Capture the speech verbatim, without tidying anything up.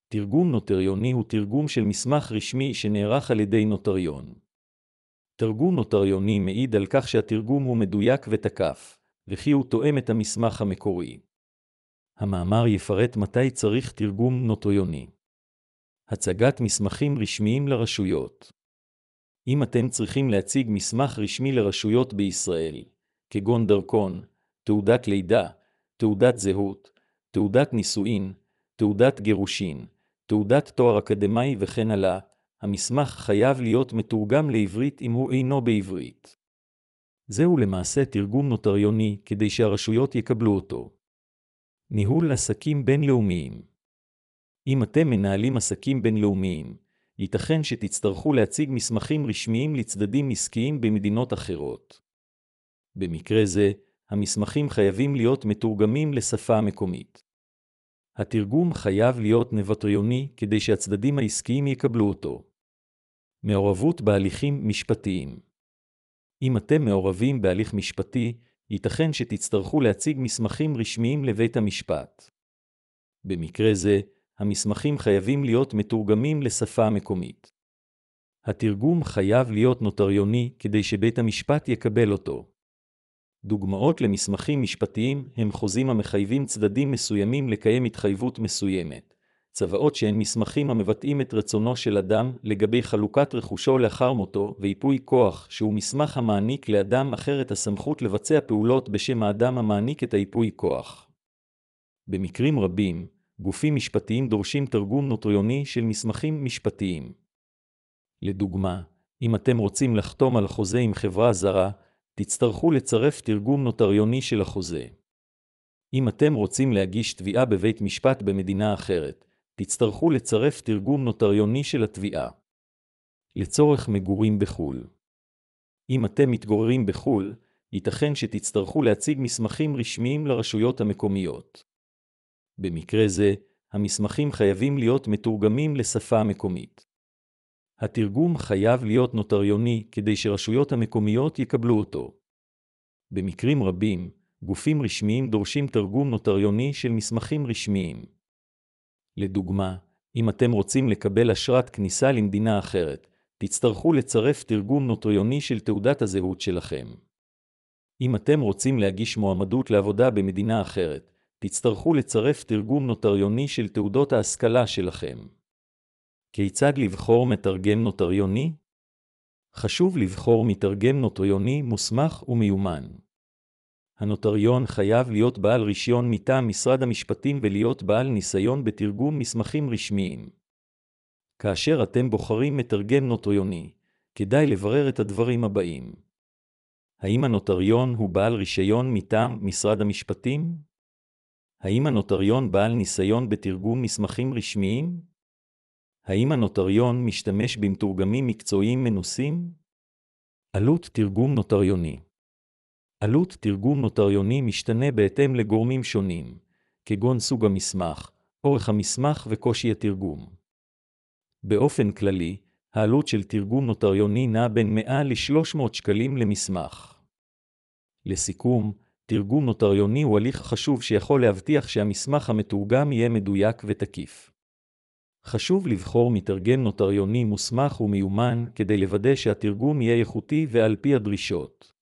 תרגום נוטריוני הוא תרגום של מסמך רשמי שנערך על ידי נוטריון. תרגום נוטריוני מעיד על כך שהתרגום הוא מדויק ותקף, וכי הוא תואם את המסמך המקורי. המאמר יפרט מתי צריך תרגום נוטריוני. הצגת מסמכים רשמיים לרשויות. אם אתם צריכים להציג מסמך רשמי לרשויות בישראל, כגון דרכון, תעודת לידה, תעודת זהות, תעודת נישואין, תעודת גירושין, תעודת תואר אקדמי וכן הלאה, המסמך חייב להיות מתורגם לעברית אם הוא אינו בעברית. זהו למעשה תרגום נוטריוני כדי שהרשויות יקבלו אותו. ניהול עסקים בינלאומיים. אם אתם מנהלים עסקים בינלאומיים, ייתכן שתצטרכו להציג מסמכים רשמיים לצדדים עסקיים במדינות אחרות. במקרה זה, המסמכים חייבים להיות מתורגמים לשפה המקומית. התרגום חייב להיות נוטריוני כדי שהצדדים העסקיים יקבלו אותו. מעורבות בהליכים משפטיים. אם אתם מעורבים בהליך משפטי, ייתכן שתצטרכו להציג מסמכים רשמיים לבית המשפט. במקרה זה, המסמכים חייבים להיות מתורגמים לשפה המקומית. התרגום חייב להיות נוטריוני כדי שבית המשפט יקבל אותו. דוגמאות למסמכים משפטיים הם חוזים המחייבים צדדים מסוימים לקיים התחייבות מסוימת, צוואות שהן מסמכים המבטאים את רצונו של אדם לגבי חלוקת רכושו לאחר מותו, וייפוי כוח שהוא מסמך המעניק לאדם אחר את הסמכות לבצע פעולות בשם האדם המעניק את הייפוי כוח. במקרים רבים, גופים משפטיים דורשים תרגום נוטריוני של מסמכים משפטיים. לדוגמה, אם אתם רוצים לחתום על חוזה עם חברה זרה, תצטרכו לצרף תרגום נוטריוני של החוזה. אם אתם רוצים להגיש תביעה בבית משפט במדינה אחרת, תצטרכו לצרף תרגום נוטריוני של התביעה. לצורך מגורים בחו"ל. אם אתם מתגוררים בחו"ל, ייתכן שתצטרכו להציג מסמכים רשמיים לרשויות המקומיות. במקרה זה, המסמכים חייבים להיות מתורגמים לשפה המקומית. התרגום חייב להיות נוטריוני כדי שרשויות המקומיות יקבלו אותו. במקרים רבים, גופים רשמיים דורשים תרגום נוטריוני של מסמכים רשמיים. לדוגמה, אם אתם רוצים לקבל אשרת כניסה למדינה אחרת, תצטרכו לצרף תרגום נוטריוני של תעודת הזהות שלכם. אם אתם רוצים להגיש מועמדות לעבודה במדינה אחרת, תצטרכו לצרף תרגום נוטריוני של תעודות ההשכלה שלכם. כיצד לבחור מתרגם נוטריוני? חשוב לבחור מתרגם נוטריוני מוסמך ומיומן. הנוטריון חייב להיות בעל רישיון מטעם משרד המשפטים ולהיות בעל ניסיון בתרגום מסמכים רשמיים. כאשר אתם בוחרים מתרגם נוטריוני, כדאי לברר את הדברים הבאים. האם הנוטריון הוא בעל רישיון מטעם משרד המשפטים? האם הנוטריון בעל ניסיון בתרגום מסמכים רשמיים? האם הנוטריון משתמש במתורגמים מקצועיים מנוסים? עלות תרגום נוטריוני. עלות תרגום נוטריוני משתנה בהתאם לגורמים שונים, כגון סוג המסמך, אורך המסמך וקושי התרגום. באופן כללי, העלות של תרגום נוטריוני נע בין מאה ל-שלוש מאות שקלים למסמך. לסיכום, תרגום נוטריוני הוא הליך חשוב שיכול להבטיח שהמסמך המתורגם יהיה מדויק ותקיף. חשוב לבחור מתרגם נוטריוני מוסמך ומיומן כדי לוודא שהתרגום יהיה איכותי ועל פי הדרישות.